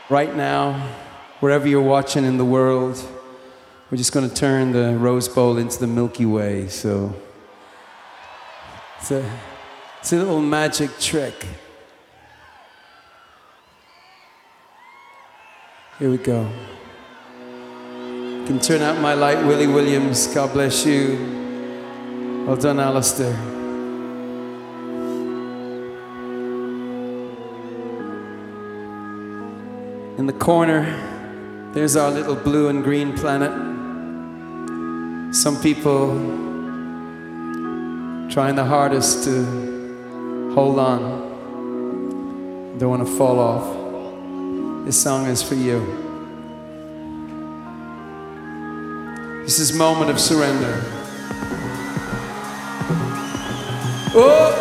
Right now, wherever you're watching in the world, we're just going to turn the Rose Bowl into the Milky Way. So it's a little magic trick. Here we go. You can turn out my light, Willie Williams. God bless you. Well done, Alistair. In the corner, there's our little blue and green planet. Some people trying the hardest to hold on. Don't want to fall off. This song is for you. This is Moment of Surrender. Oh!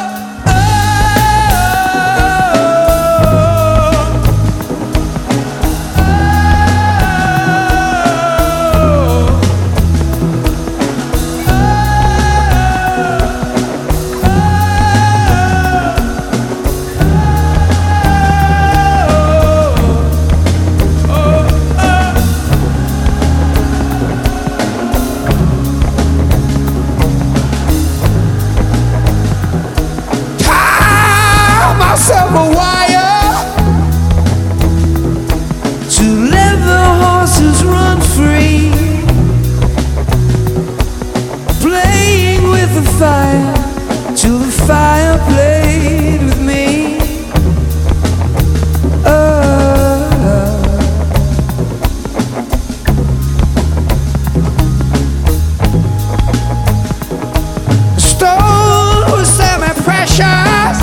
Till the fire played with me. The stone was semi-precious.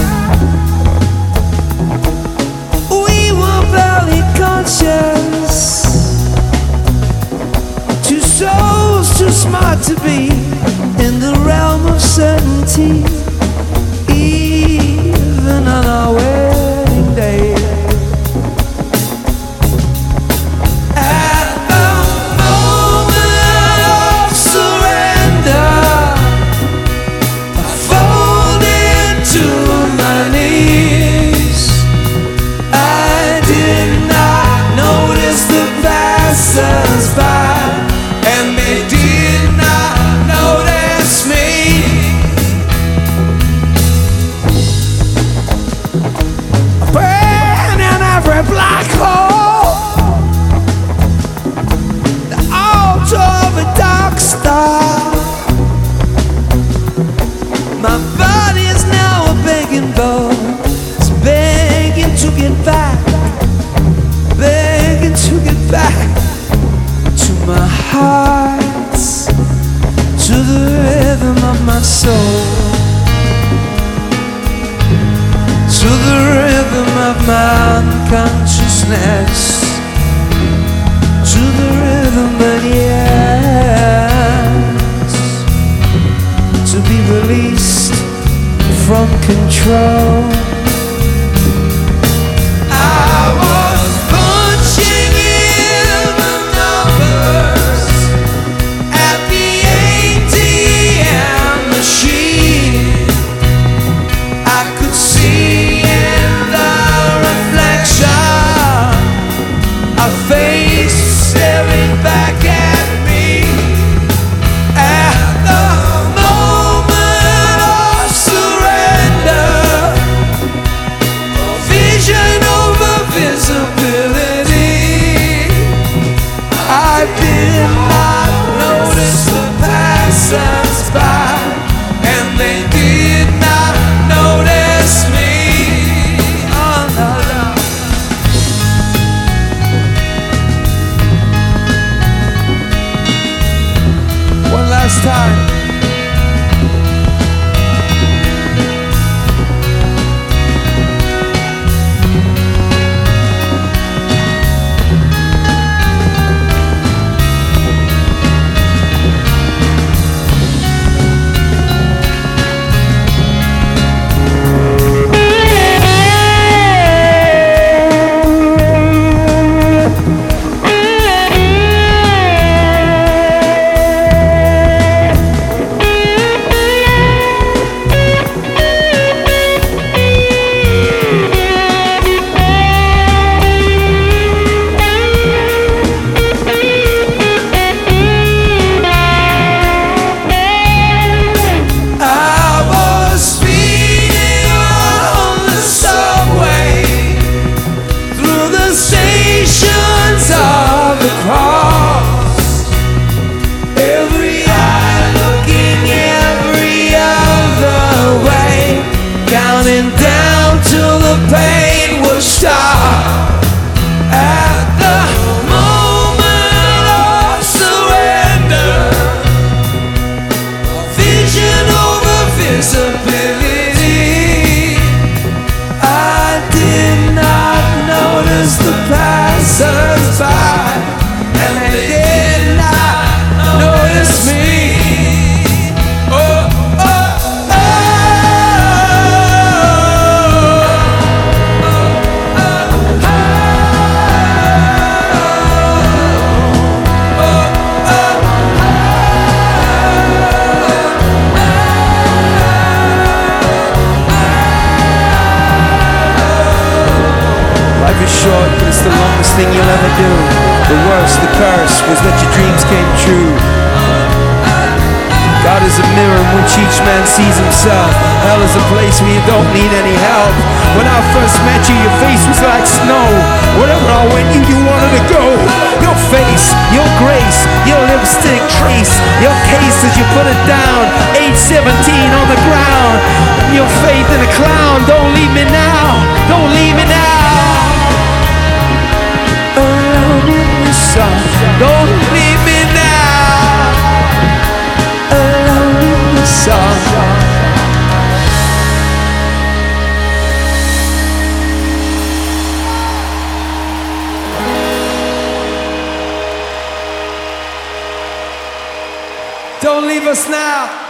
We were barely conscious. Two souls too smart to be in the realm of certainty. Even on our wedding day, at the moment of surrender, I folded to my knees. I did not notice the passers-by, and they did not notice me. Black hole, the altar of a dark star. My body is now a begging bowl. It's begging to get back, begging to get back to my heart, to the rhythm of my soul, to the rhythm of my unconsciousness, to the rhythm that yearns to be released from control. I was punching in the numbers at the ATM machine. I could see a face staring back at me. At the moment of surrender, thing you'll ever do. The worst, the curse, was that your dreams came true. God is a mirror in which each man sees himself. Hell is a place where you don't need any help. When I first met you, your face was like snow. Wherever I went, you wanted to go. Your face, your grace, your lipstick trace, your case as you put it down, age 17 on the ground. Your faith in a clown. Don't leave me now. Don't leave me now. Alone in the sun. Don't leave me now. Don't leave us now.